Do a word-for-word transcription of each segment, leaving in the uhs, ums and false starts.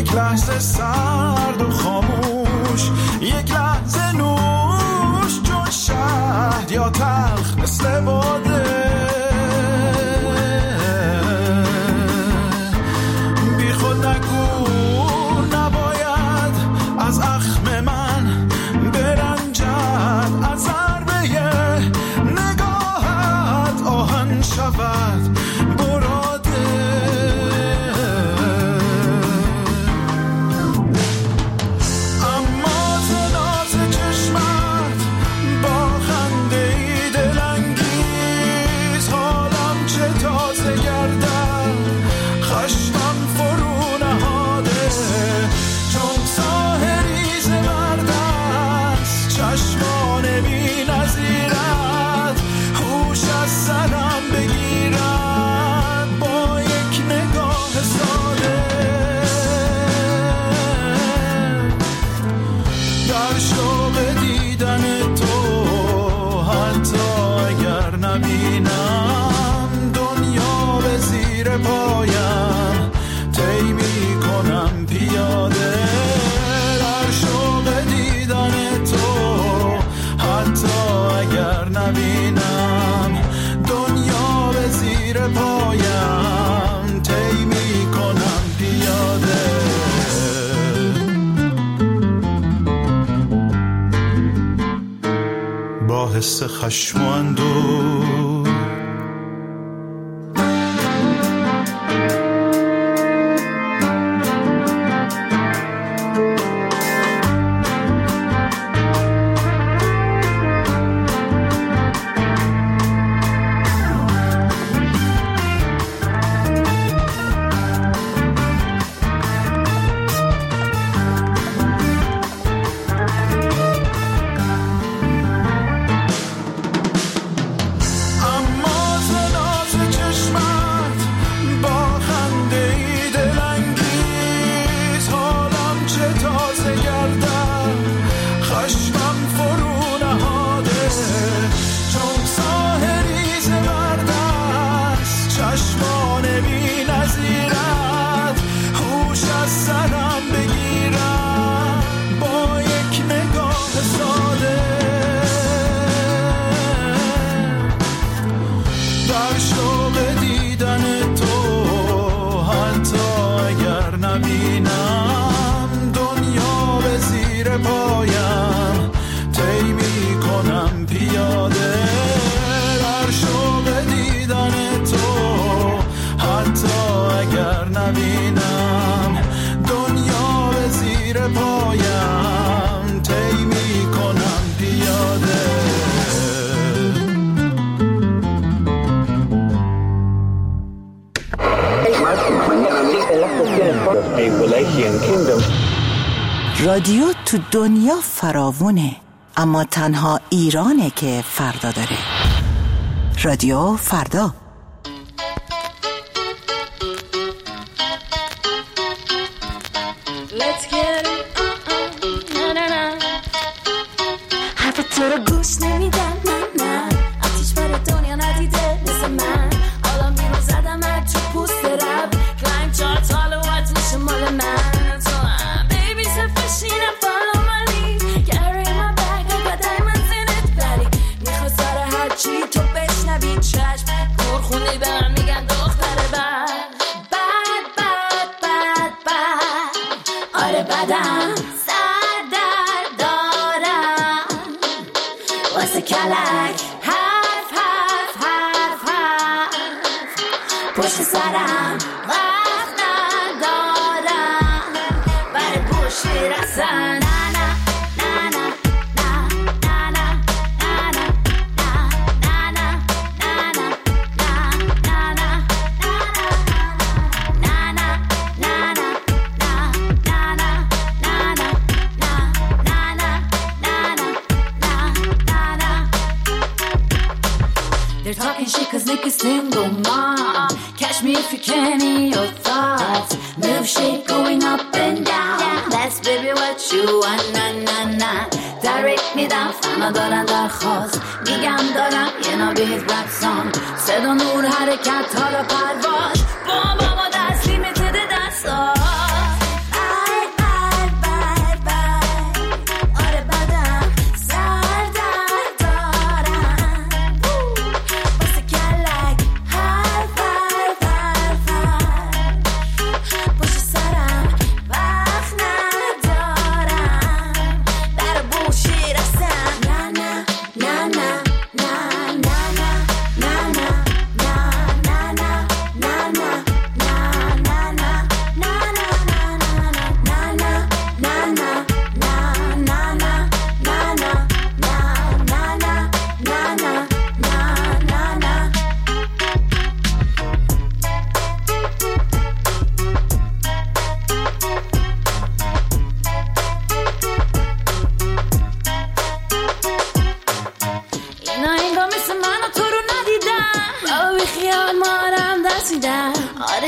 یک لحظه سرد و خاموش، یک لحظه نوش چون شهد یا تلخ مثل باده. بی خود نگو نباید از اخم من برنجد، از ضربه نگاهت آهن شود براده. اما زناز چشمت با خنده ای دلانگیز حالم چه تازه گردد، خشمم فرو نهاده چون ساحری زمرد است، چشمان بی نظیرت هوش از سرم بگیرد با یک نگاه ساده. در شوق دیدن تو حتی اگر نبینم دنیا به زیر پایم طی می‌کنم پیاده. در شوق دیدن تو حتی اگر نبینم دنیا به زیر پایم طی می‌کنم پیاده. با حس خشم و اندوه رادیو تو دنیا فراوونه، اما تنها ایرانه که فردا داره. رادیو فردا. Let's get it, uh-uh, na na na. حرف تو رو گوش نمیدم، نه نه. آتیش بر دنیا ندیده مثل من. آلام بیرون زدم تو پوست رب. کلایم چارت حالا وقت میشه مال من. تو هم baby سفشین follow my lead. Carry my bag, I got diamonds in it. ولی میخوا سر هرچی تو بشنوی چشم. کور خوندی به هم میگن دختر بد. بد بد بد بد. آره بدم سر در دارم واسه کلک. حرف حرف حرف حرف پشت سرم وقت ندارم برای پشتی رسن. They're talking shit cause Nick is single mom. Catch me if you can in your thoughts. Move shit going up and down. That's baby what you want, na na na. Direct me down, فنا دارن درخواست. میگم دارم یه نابید رپ سانگ. صدا نور حرکت حالا پرواز. با بابا دست لیمیتد دستا.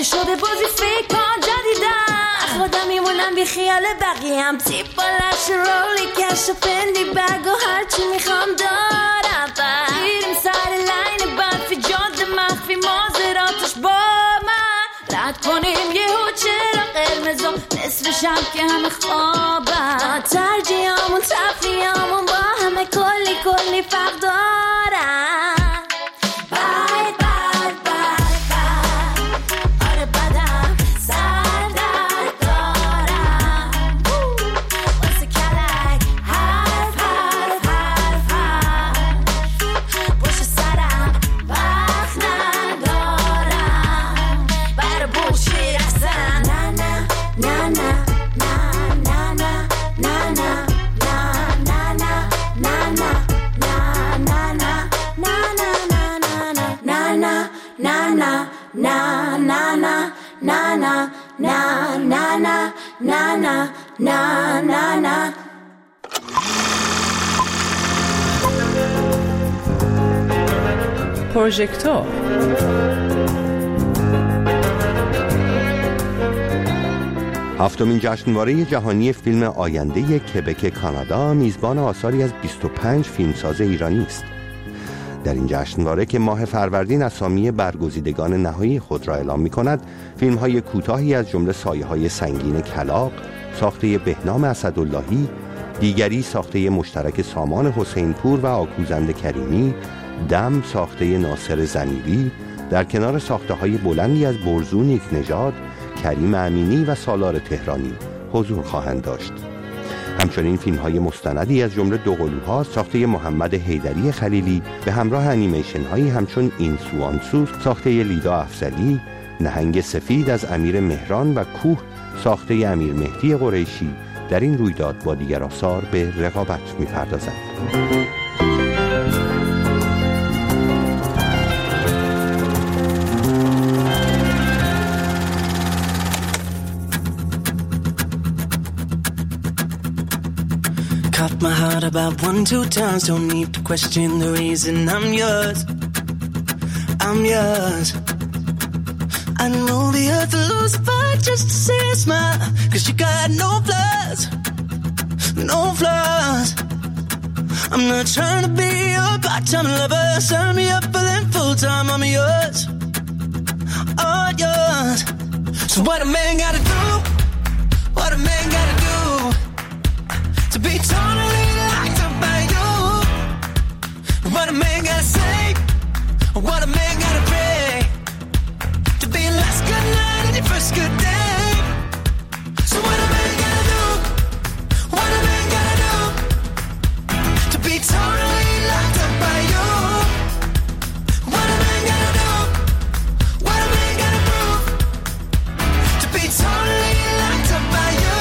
نشده بازی فکر کن جدیدن خودم میمونم بی خیال بقیم تیپ بالاش رولی کش و پندی برگ و هرچی میخوام دارم بریم سر لین برفی جاده مخفی مازراتش با من رد کنیم یه هو چرا قرمزم نصف شب که همه خوابم ترجیحامون تفریحامون با همه کلی کلی فرق دارم na na na. پروژکتور هفتمین جشنواره جهانی فیلم آینده کبک کانادا میزبان آثاری از بیست و پنج فیلمساز ایرانی است. در این جشنواره که ماه فروردین اسامی برگزیدگان نهایی خود را اعلام می‌کند، فیلم‌های کوتاهی از جمله سایه‌های سنگین کلاغ ساخته بهنام اسداللهی، دیگری ساخته مشترک سامان حسینپور و آکوزند کریمی، دم ساخته ناصر زمیری، در کنار ساخته‌های بلندی از برزو نیکنژاد، کریم امینی و سالار تهرانی حضور خواهند داشت. همچنین فیلم‌های مستندی از جمله دوقلوها ساخته محمد حیدری خلیلی به همراه انیمیشن‌هایی همچون این سوانسو ساخته لیدا افضلی، نهنگ سفید از امیر مهران و کوه ساخته امیر مهدی قریشی در این رویداد با دیگر آثار به رقابت می‌پردازند. Cut my heart about one, two times. Don't need to question the reason I'm yours. I'm yours. I'd move the earth to lose a fight just to see a smile. Cause you got no flaws, no flaws. I'm not trying to be your part-time lover. Sign me up for them full-time. I'm yours, all yours. So what a man gotta do, what a man gotta do to be totally locked up by you. What a man gotta say, what a man gotta pray to be your last good night and your first good day. So what a man gotta do, what a man gotta do to be totally locked up by you. What a man gotta do, what a man gotta prove to be totally locked up by you.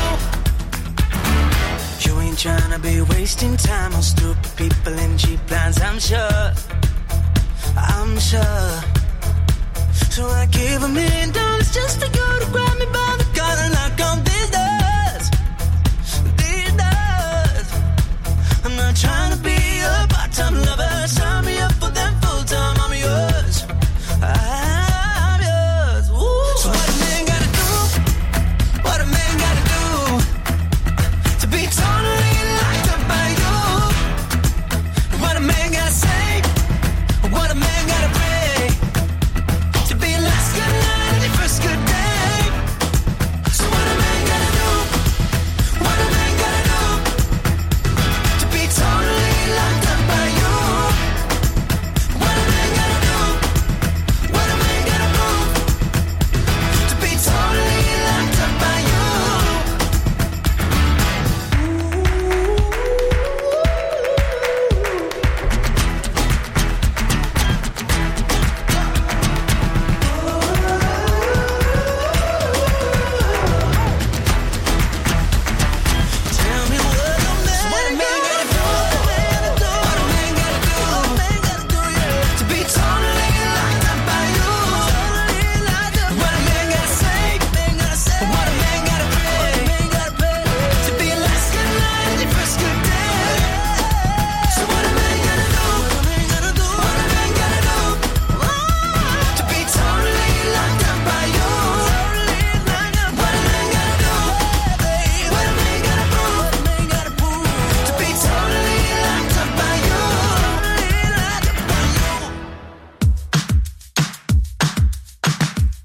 Trying to be wasting time on stupid people and cheap plans, I'm sure, I'm sure. So I give a million dollars just for you to grab me by the collar and knock on these doors, these doors. I'm not trying to be a part-time lover. Sign me up for them full-time. I'm yours, I'm yours. Ooh. So what a man gotta do, what a man gotta do to be totally good night and your first good day. So what a man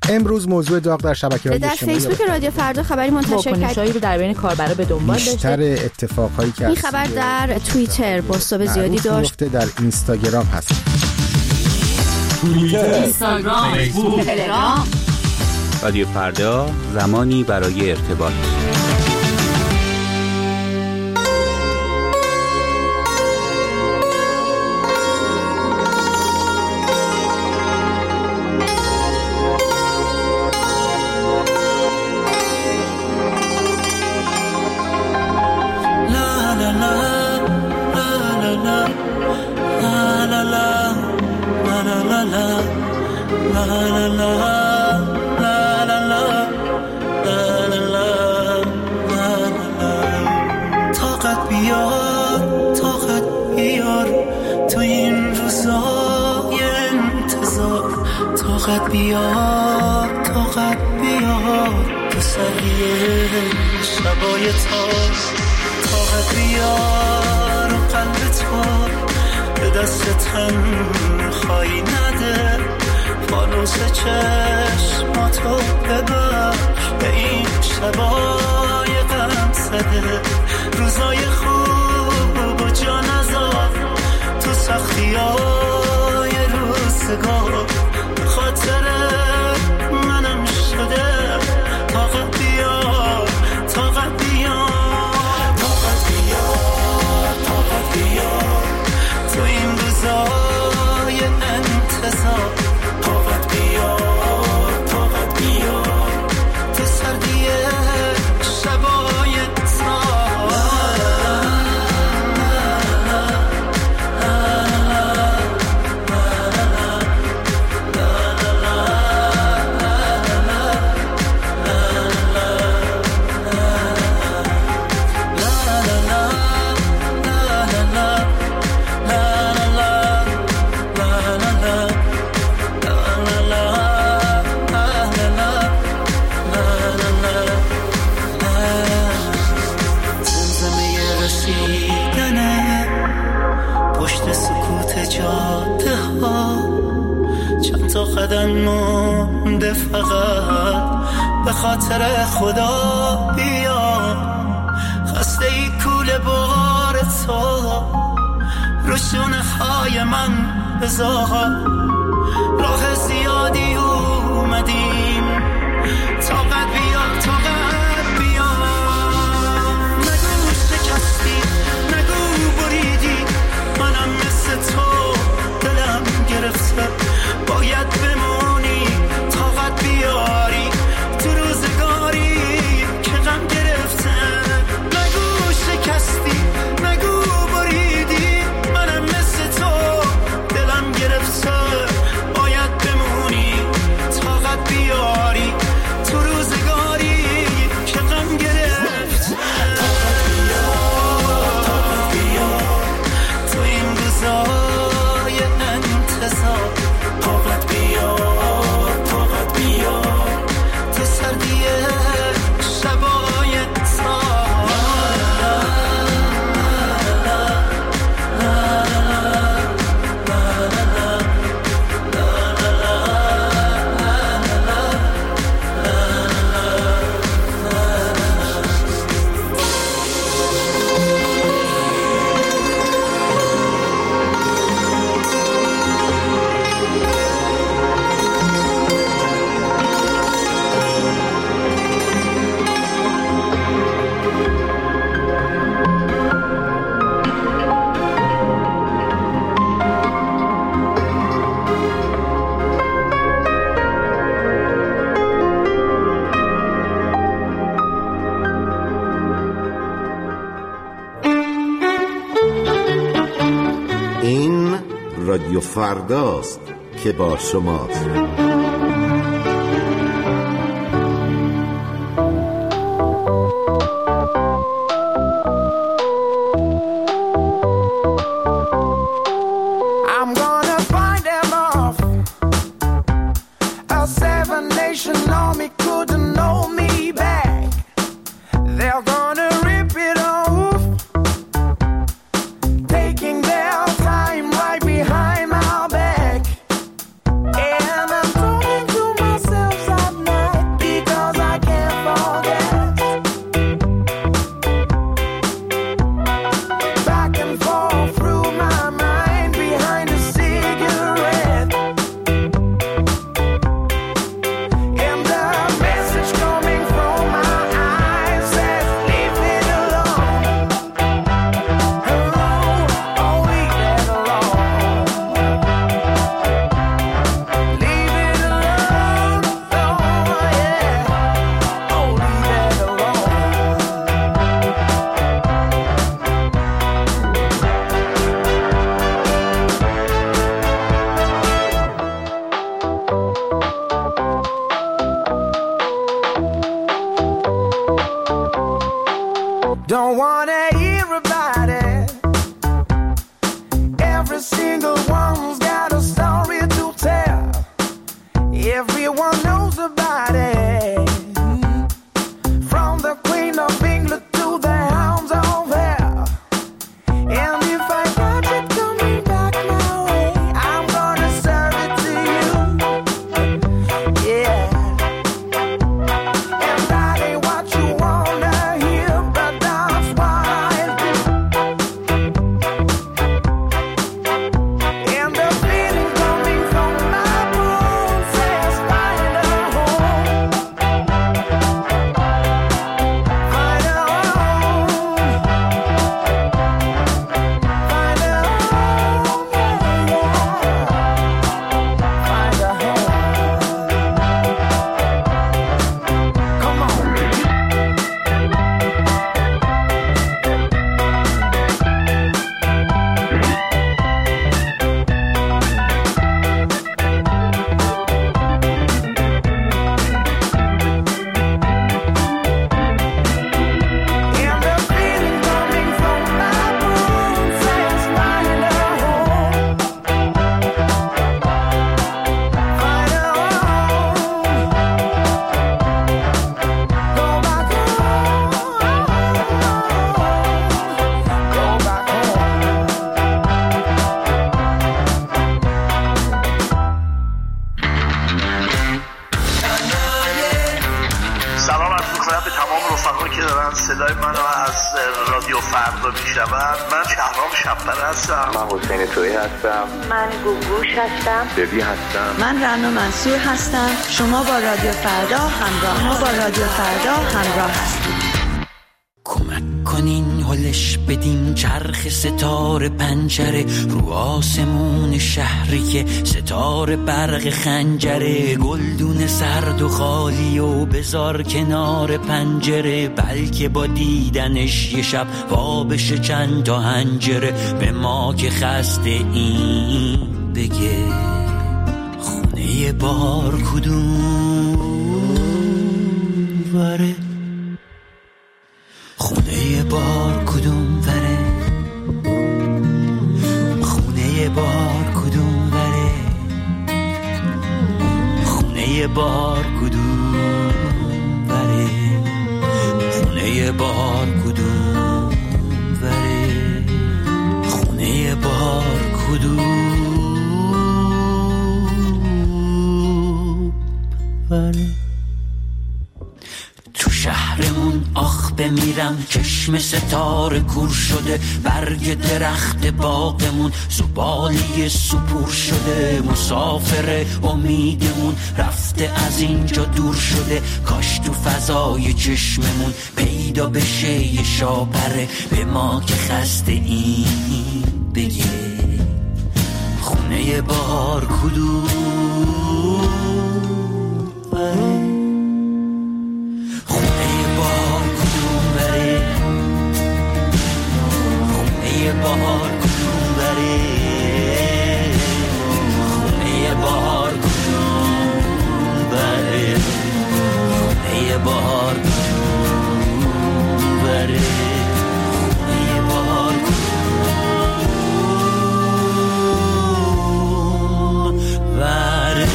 امروز موضوع داغ در شبکه‌های در اجتماعی فیسبوک رادیو فردا خبری منتشر کرد رو در بین کاربرا به دنبال داشته. بیشتر اتفاقایی که این خبر در توییتر بازتاب زیادی داشت. در اینستاگرام هست. توییتر، اینستاگرام، فیسبوک، تلگرام. رادیو فردا، زمانی برای ارتباط. طاقت بیار طاقت بیار تو سریه شبای تار طاقت بیار و قلب تو به دست تنهایی نده فانوس چشماتو ببخش به این شبای غم زده روزای خوب و جا نذار تو سختیای روزگار خاطر منم شده طاقت بیار طاقت بیار طاقت بیار طاقت بیار تو این روزای انتظار طاقت بیار طاقت بیار تو سردی شبای تار قدم مونده فقط به خاطر خدا بیا خسته ای کوله بار تو روشونه های من بذار راه زیادی اومدیم طاقت بیا طاقت بیا نگو شکستی نگو بریدی منم مثل تو دلم گرفته باید بمونی طاقت بیاری تو روزگاری که غم گرفته نگو شکستی نگو بریدی منم مثل تو دلم گرفته باید بمونی طاقت بیاری تو روزگاری که غم گرفته طاقت بیار طاقت بیار تو این روزای انتظار طاقت بیار طاقت بیار تو سردی شبای تار رادیو فرداست که با شماست. And I'm talking to myself. Don't wanna hear about it. Every single one's got a story to tell. Everyone knows about it. From the Queen of England to the hounds of hell. And if I got it coming back my way, I'm gonna serve it to you. Yeah. And that ain't what you wanna hear, but that's what I do. And the feeling coming from my bones says find a home. Find a home. Find a home, yeah, yeah. Find a home. Come on. And the feeling coming from my bones says find a home. Find a home. Go back home. Go back سلام عرض می‌کنم به تمام رفقایی که دارن صدای منو از رادیو فردا میشنون. من شهرام شب‌پره هستم. من حسین تویی هستم. من گوگوش هستم. ببی هستم. من رنا منصور هستم. شما با رادیو فردا همراه ما با رادیو فردا همراه هستید. کمک کنین هلش بدیم چرخ ستاره پنجره رو آسمون شهری که ستاره برق خنجره گلدون سرد و خالی و بذار کنار پنجره بلکه با دیدنش یه شب وا بشه چند تا هنجره به ما که خسته این بگه خونه بار کدوم وره خونه بار کدوم وره خونه بار کدوم وره خونه بار کدوم وره خونه بار کدوم وره خونه بار کدوم وره تو شهرمون آخ بمیرم چشم ستاره کور شده برگ درخت باغمون زباله سپور شده مسافر امیدمون رفته از اینجا دور شده کاش تو فضای چشممون پیدا بشه یه شاپره به ما که خسته این بگه خونه بار کدوم وره بهار کدوم بره خونه بهار کدوم بره خونه بهار کدوم بره خونه بهار کدوم بره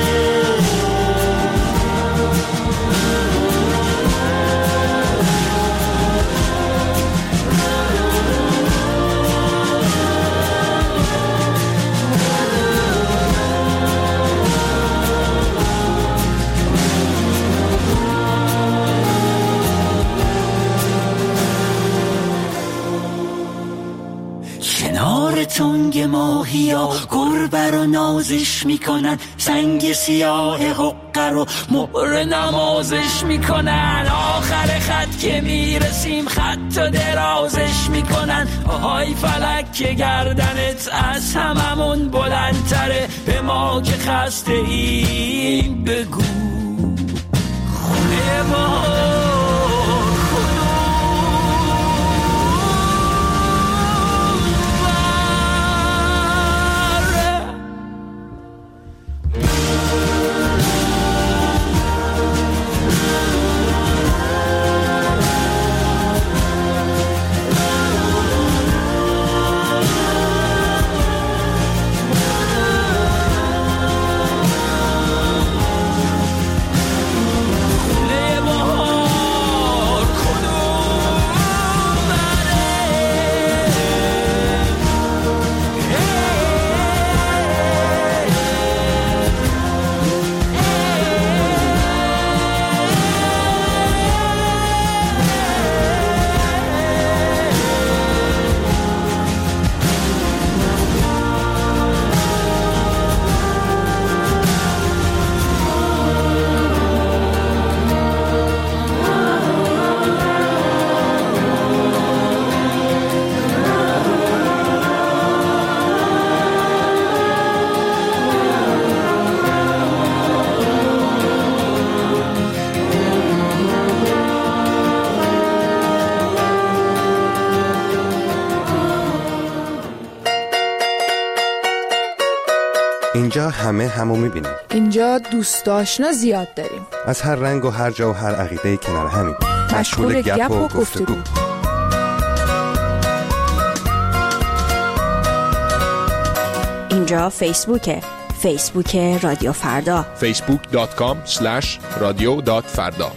تنگ ماهیا گربه رو نازش میکنن سنگ سیاه حقه رو مهر نمازش میکنن آخر خط که میرسیم خط و درازش میکنن آهای فلک که گردنت از هممون بلندتره به ما که خسته این بگو خونه ما اینجا همه همو میبینیم. اینجا دوست آشنا زیاد داریم. از هر رنگ و هر جا و هر عقیده کنار همین. مشغول گپ و گفتگو. اینجا فیسبوکه. فیسبوک رادیو فردا. فیسبوک دات کام اسلش رادیو دات فردا.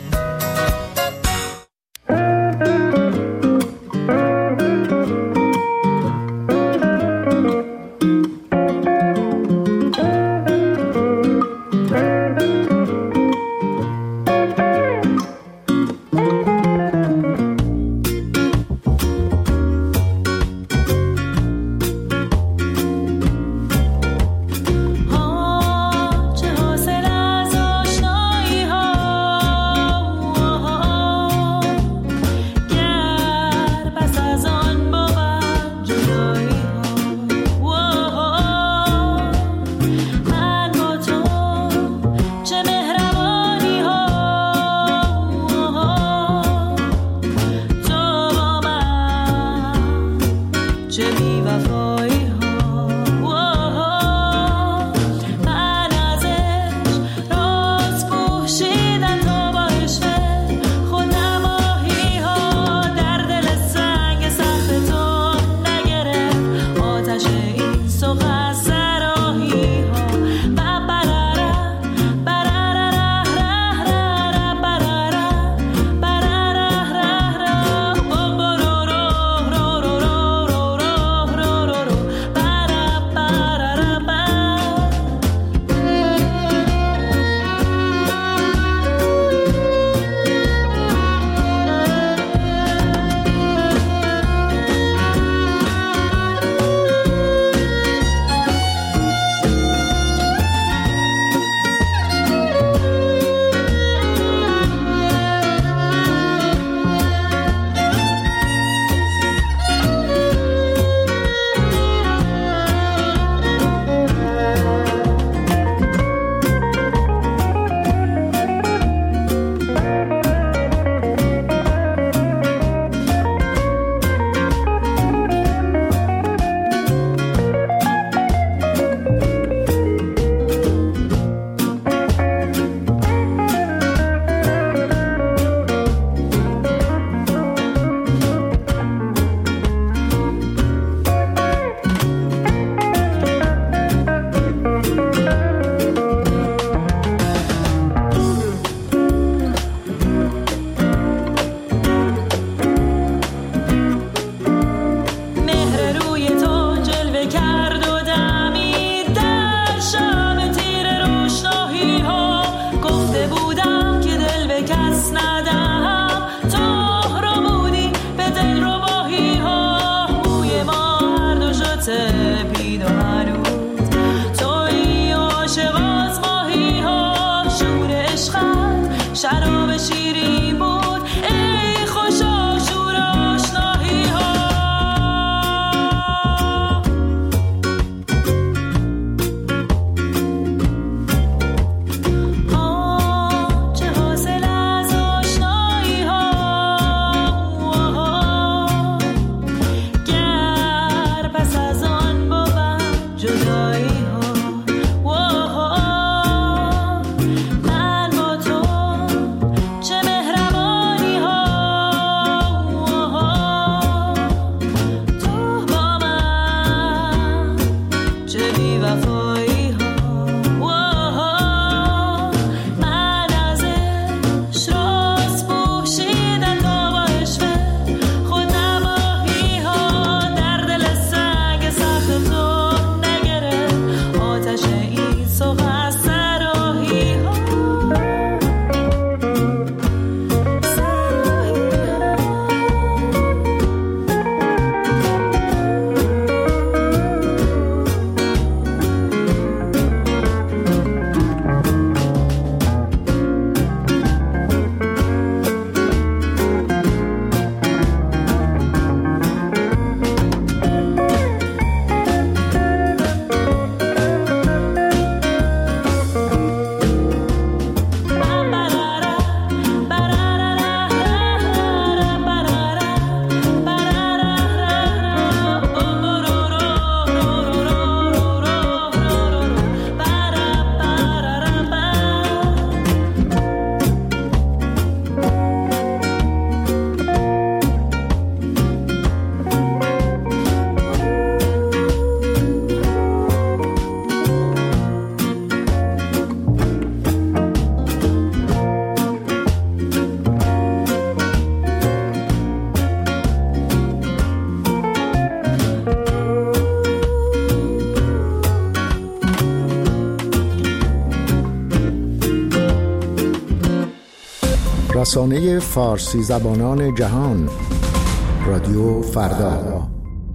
رسانه فارسی زبانان جهان، رادیو فردا.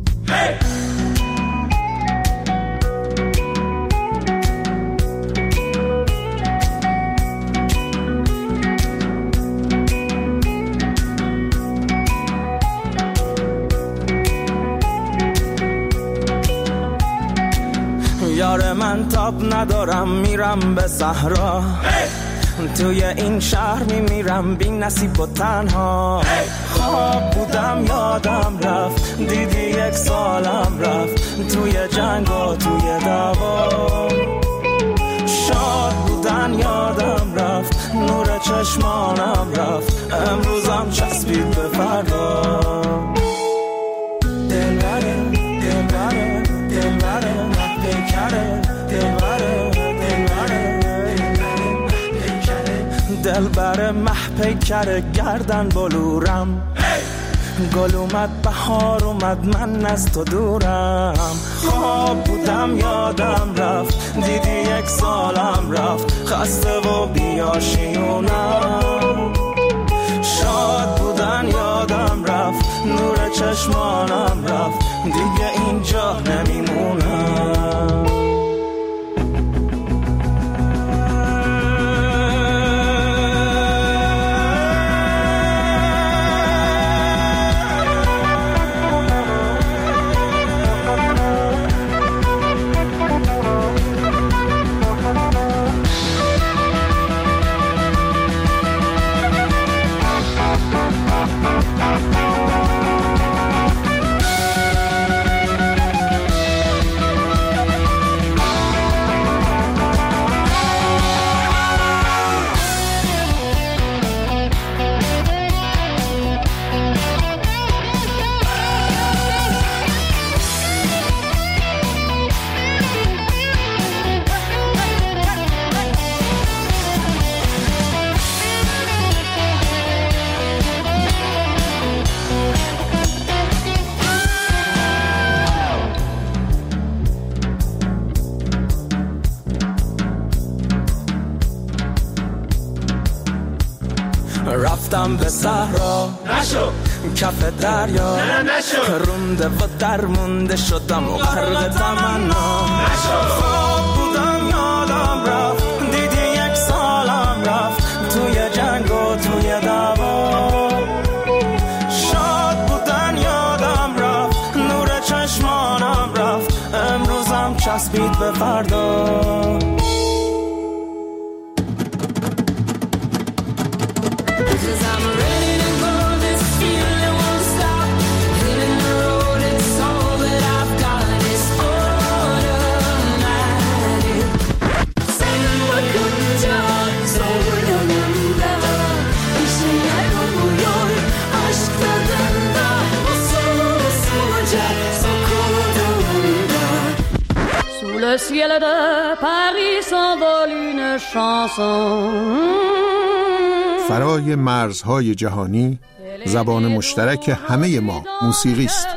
یار من تاب ندارم میرم به صحرا، توی این شهر میمیرم بی نصیب و تنها. خواب بودم یادم رفت، دیدی یک سالم رفت، توی جنگ و توی دعوا. شاد بودن یادم رفت، نور چشمانم رفت، امروزم چسبید به فردا. دلبره دلبره دلبره محبکره، دلبره دلبر محپیکر گردن بلورم. گل اومد بهار اومد من از تو دورم. خواب بودم یادم رفت، دیدی یک سالم رفت، خسته و بیاشیونم. شاد بودن یادم رفت، نور چشمانم رفت، دیگه اینجا نمیمونم. رفتم به صحرا نشو، کف دریا نشو، رونده و درمونده شدم و غرق تمنا نشو. خواب بودم یادم رفت، دیدی یک سالم رفت، توی جنگ و توی دعوا. شاد بودن یادم رفت، نور چشمانم رفت، امروزم چسبید به فردا. Le ciel de Paris s'envole une chanson. فرای مرزهای جهانی، زبان مشترک همه ما موسیقی است.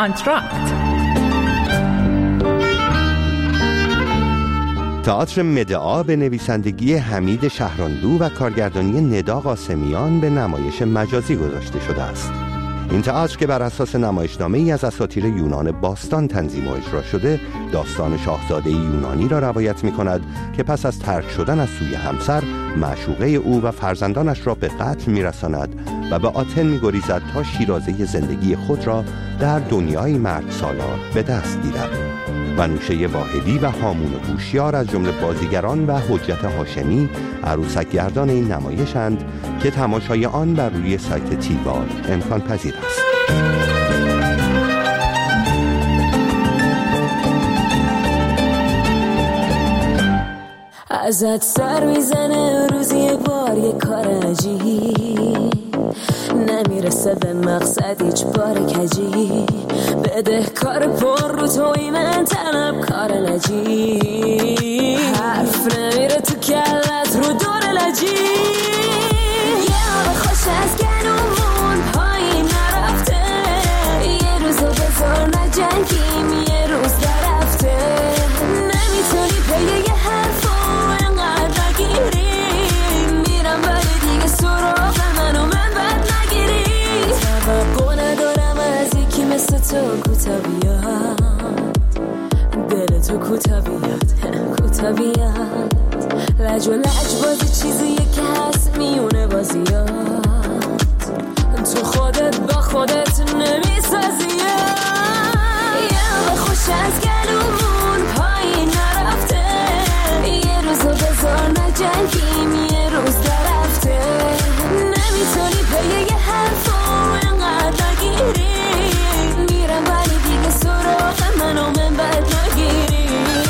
کانترکت. تئاتر مدعا به نویسندگی حمید شهراندو و کارگردانی ندا قاسمیان به نمایش مجازی گذاشته شده است. این تئاتر که بر اساس نمایشنامه‌ای از اساطیر یونان باستان تنظیم و اجرا شده، داستان شاهزاده یونانی را روایت می‌کند که پس از ترک شدن از سوی همسر، معشوقه او و فرزندانش را به قتل می‌رساند و به آتن می‌گریزد تا شیرازه زندگی خود را در دنیای مرد سالار به دست گیرد. منوشه واحدی و هامون هوشیار از جمله بازیگران و حجت هاشمی عروسک گردان این نمایشند که تماشای آن بر روی سایت تیوال امکان پذیر است. ازت سر میزنه روزی یه بار یه کار عجیب، نمیرسه به مقصد هیچ بار کجی، بده کار پر رو توی من طلب کار نجی، حرف نمیره تو کلت رو دور لجی، یه آب خوش از گلومون پایین نرفته، یه روزو بذار نجنگیم یه روز درفته، نمیتونی پیه یه حرفو انقدر نگیری، میرم ولی دیگه سراغ منو من بد نگیری، توقع ندارم از یکی مثل تو کوتا بیاد، دل تو کوتا بیاد کوتا بیاد، لج و لج بازی چیزیه که هست میونه بازیات، تو خودت با خودت نمیسازی، یه خوش از گلومون پایین نرفته، یه روزو بذار نجنگیم یه روز درفته، نمیتونی پیه یه حرفو انقدر نگیری، میرم ولی دیگه سراغ منو من بد نگیری.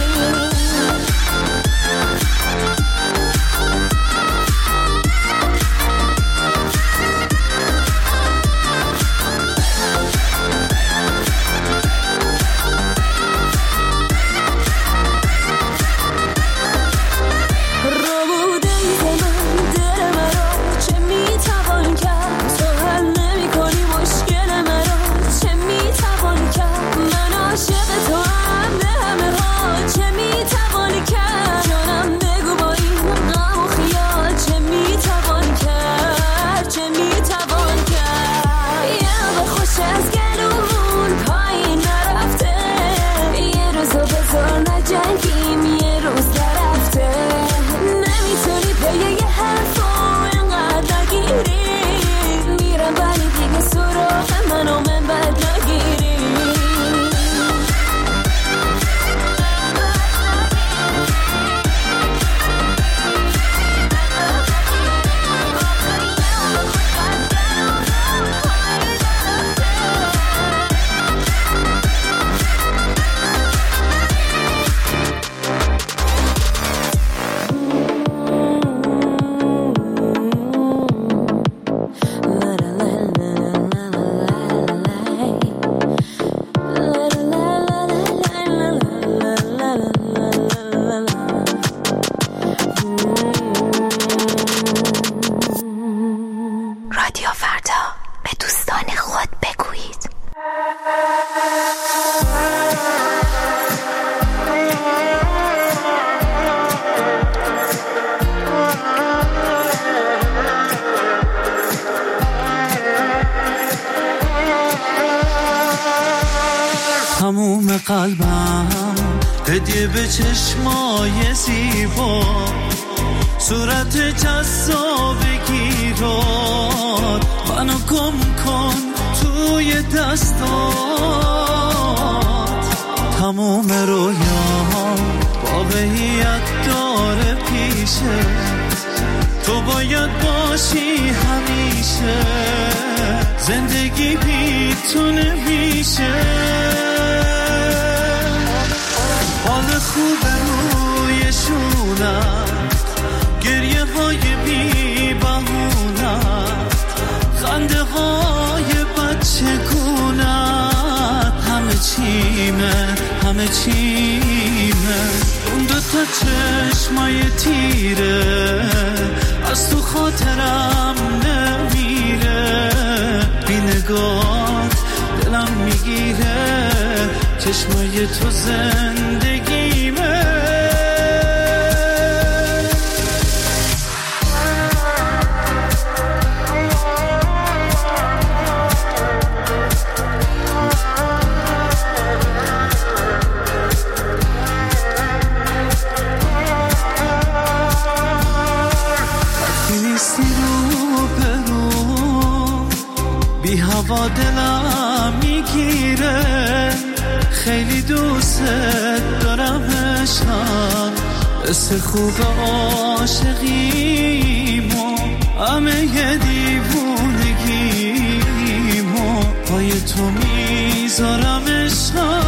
تموم قلبم هدیه به چشمای زیبا، صورت جذاب گیرات، منو گم کن توی دستات، تموم رویام واقعیت داره پیشه، تو باید باشی همیشه، زندگی بی تو نمیشه، حال خوب روی شونت، گریه های بی بهونت، خنده های بچه گونت، همه چیمه همه چیمه، اون دوتا چشمای تیره از تو خاطرم نمیره، بی نگات دلم دلم میگیره چشمای تو زندگیمه. بی هوا دلم میگیره خیلی دوست دارم عشقم مثل خوب عاشقیمو همه یه دیوونگیمو پای تو میذارم عشقم.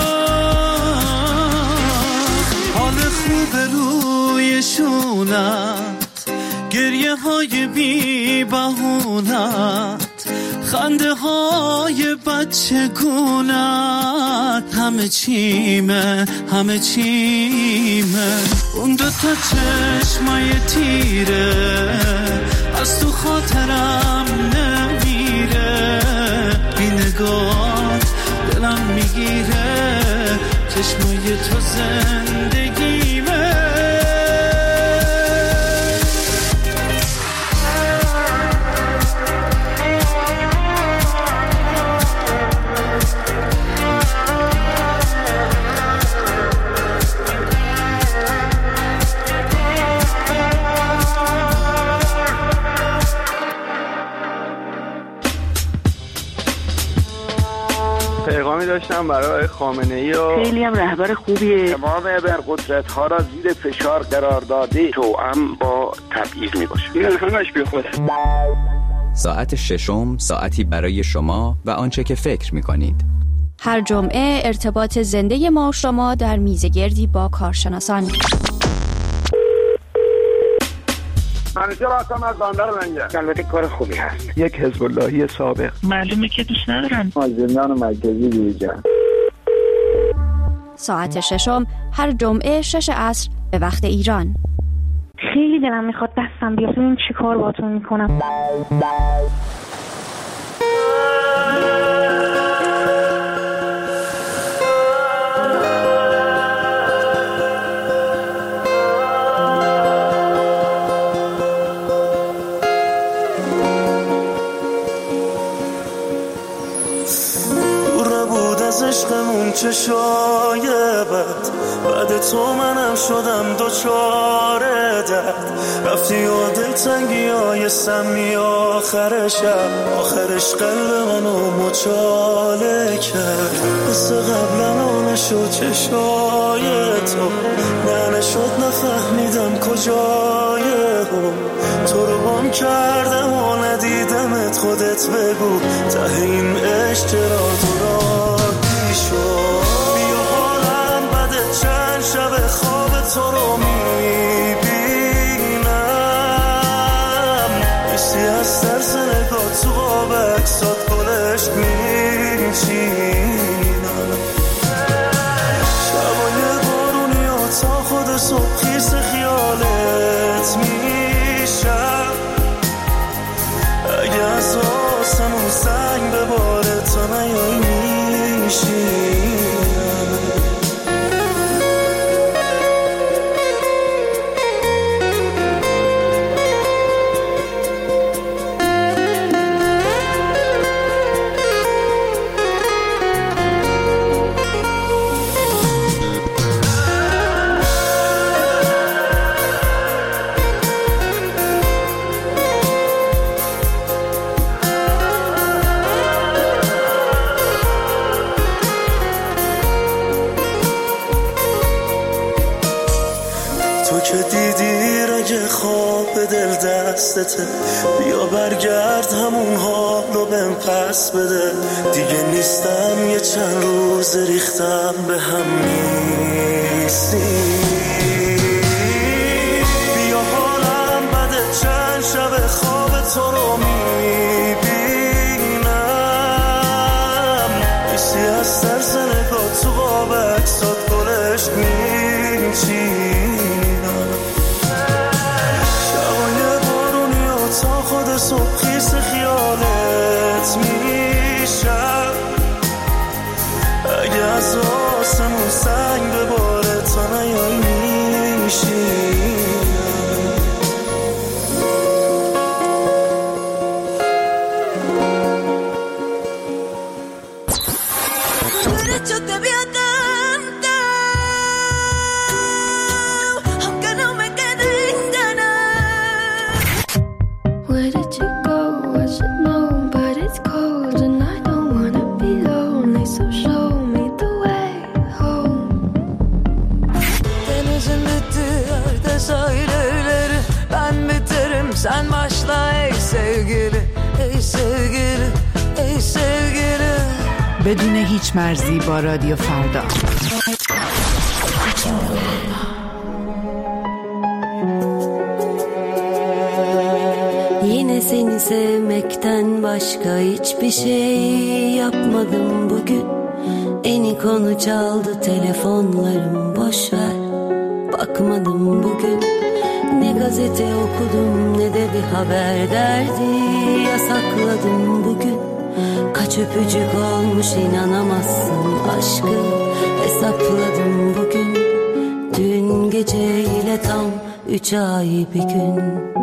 حال خوب روی شونت گریه های بی بهونت خنده های بچه گونت همه چیمه همه چیمه. اون دو تا چشمای تیره از تو خاطرم نمیره بی نگاه دلم میگیره چشمای تو زندگیمه. پیغامی داشتم برای خامنه‌ای و خیلی هم رهبر خوبیه. تمام ابرقدرت ها را زیر فشار قرار داده توأم با تبعیض میباشه. این همش بی خود. ساعت ششم ساعتی برای شما و آنچه که فکر میکنید. هر جمعه ارتباط زنده ما و شما در میزگردی با کارشناسان. منیجر آسام از باندر منگه. البته کار خوبی هست. یک حزب اللهی سابق. معلومه که دوست ندارن. زندان مرکزی دیجا. ساعت ششم هر جمعه شش عصر به وقت ایران. خیلی دلم میخواد دستم بیاد ببینم چی کار باهاتون میکنم. عشقمون چشای بد بعد تو منم شدم دوچاره درد رفتی و دلتنگی های سمی آخر شب آخرش قلب منو مچاله کرد مثل قبلا نشد چشای تو نه نشد نفهمیدم کجای هم تو رو گم کردم و ندیدمت خودت بگو ته این عشق چرا دوران بیا حالم بده چند شب خواب تو رو میبینم ایسی از ترس نگاه تو قاب اکسات گلشت میچینم شبای بارونی و تا خود صبح خیس خیالت میشم اگه از آسمون سنگ بباره تا نیایی میشی. بیا برگرد همون حالو بهم پس بده دیگه نیستم یه چند روز ریختم به هم نیستی بیا حالم بده چند شب خواب تو رو میبینم ایسی از ترس نگاه تو قاب اکسات گلشت میچینم تا خود صبح خیس خیالت میشم آسمون سنگ بباره تا نیای میشی. Sen başla ey sevgili, ey sevgili, ey sevgili. بدون هیچ مرزی با رادیو فردا. Yine seni sevmekten başka hiçbir şey yapmadım bugün. Eni konu çaldı telefonlarım, boş ver, bakmadım bugün. Ne gazete okudum ne de bir haber derdi yasakladım bugün. Kaç öpücük olmuş inanamazsın, aşkı hesapladım bugün. Dün geceyle tam üç ay bir gün.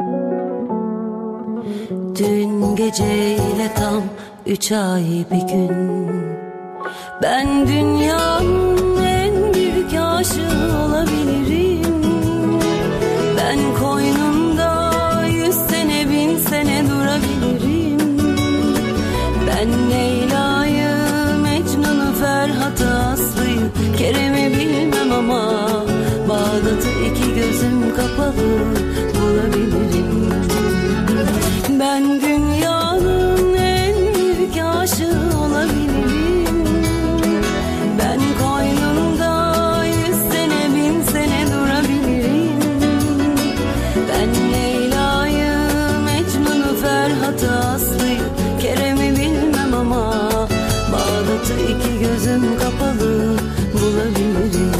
Dün geceyle tam üç ay bir gün. Ben dünyanın en büyük aşığı olabilirim. Ben koynunda yüz sene bin sene durabilirim. Ben Leyla'yı, Mecnun'u, Ferhat'ı, Aslı'yı, Kerem'i bilmem ama Bağdat'ı iki gözüm kapalı bulabilirim. Ben dünyanın en büyük aşığı olabilirim. Ben koynunda yüz sene bin sene durabilirim. Ben Leyla'yı, Mecnun'u, Ferhat'ı, Aslı'yı, Kerem'i bilmem ama Bağdat'ı iki gözüm kapalı bulabilirim.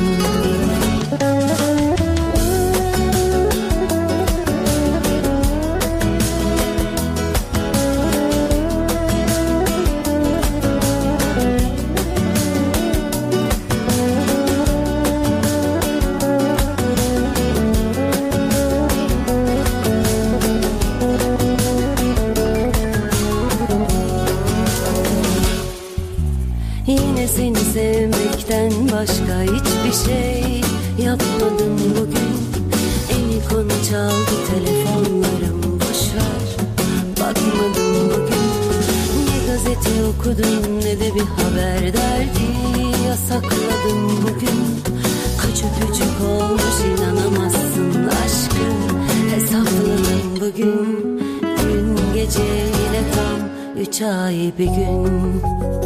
Yine seni sevmekten başka hiçbir şey yapmadım bugün. Eni konu çaldı telefonlarım, boşver, bakmadım bugün. Ne gazete okudum ne de bir haber derdi yasakladım bugün. Kaç öpücük olmuş inanamazsın, aşkı hesapladım bugün. Dün geceyle tam üç ay bir gün.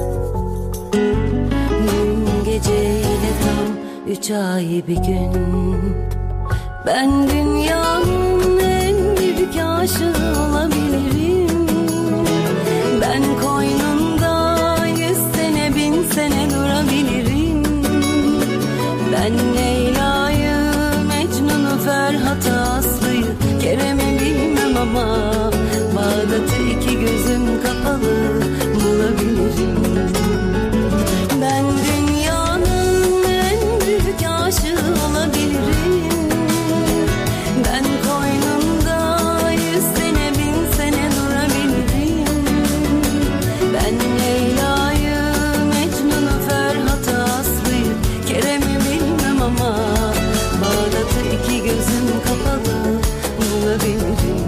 Dün geceyle tam üç ay bir gün. Ben dünyanın en büyük aşığı olabilirim. Ben koynunda yüz sene bin sene durabilirim. Ben Leyla'yı, Mecnun'u, Ferhat'ı, Aslı'yı, Kerem'i bilmem ama Bağdat'ı iki gözüm kapalı bulabilirim. Ben dünyanın en büyük aşığı olabilirim. Ben koynumda yüz sene bin sene durabilirim. Ben Leyla'yı, Mecnun'u, Ferhat'ı, Aslı'yı, Kerem'i bilmem ama Bağdat'ı iki gözüm kapalı bulabilirim.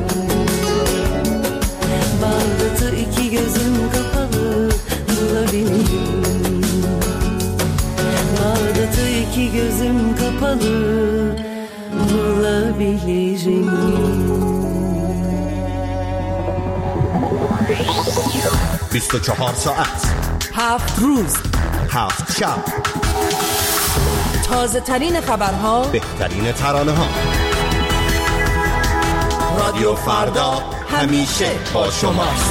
Bağdat'ı iki gözüm kapalı bulabilirim. Bağdat'ı iki gözüm kapalı bulabilirim. بیست و چهار ساعت هفت روز هفت شب تازه ترین خبرها، بهترین ترانه ها. رادیو فردا همیشه با شماست.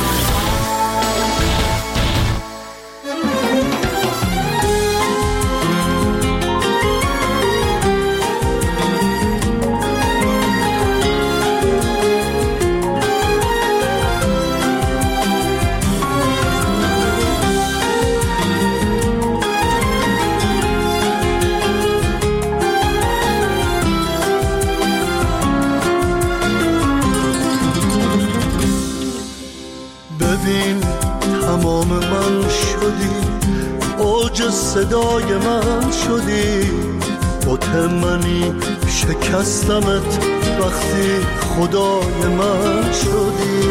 صدای من شدی، مطمئنی شکستمت وقتی خدای من شدی.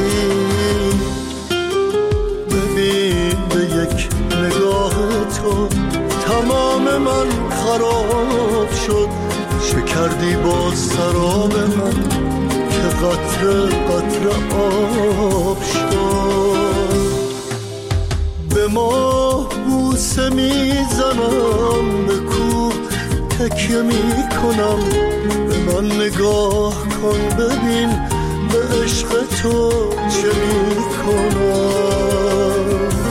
ببین به یک نگاه تو تمام من خراب شد، شکردی با سراب من که قطره قطره آب شد. به ما بوسه میزنم، به کوه تکیه میکنم، به من نگاه کن ببین به عشق تو چه میکنم.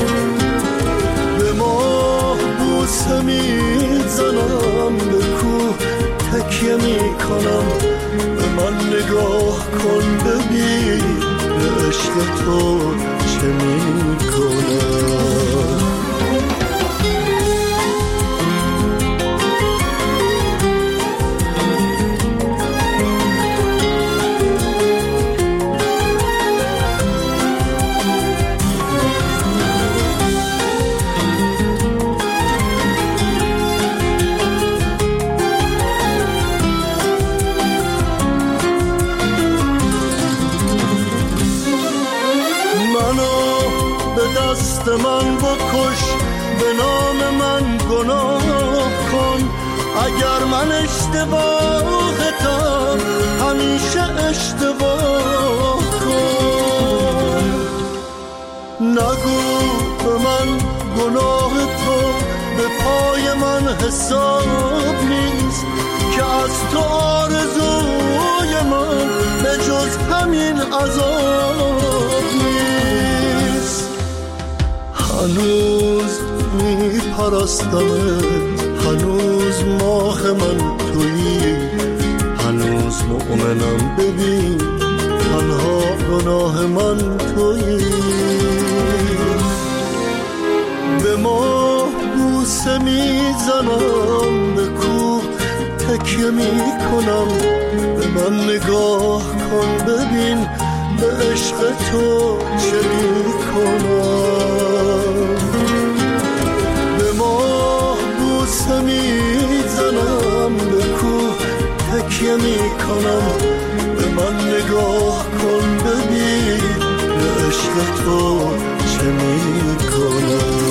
به ما بوسه میزنم، به کوه تکیه میکنم، به من نگاه کن ببین به عشق تو چه میکنم. دست من بکش، به نام من گناه کن، اگر من اشتباهتم همیشه اشتباه کن. نگو به من گناه تو به پای من حساب نیست، که از تو آرزوی من به جز همین عذاب نیست. هنوز میپرستمت، هنوز ماه من تویی، هنوز مؤمنم ببین تنها گناه من تویی. به ما بوسه میزنم، به کوه تکیه میکنم، به من نگاه کن ببین به عشق تو چه میکنم. به ما بوسه میزنم، به کوه تکیه میکنم، به من نگاه کن ببین به عشق تو چه میکنم.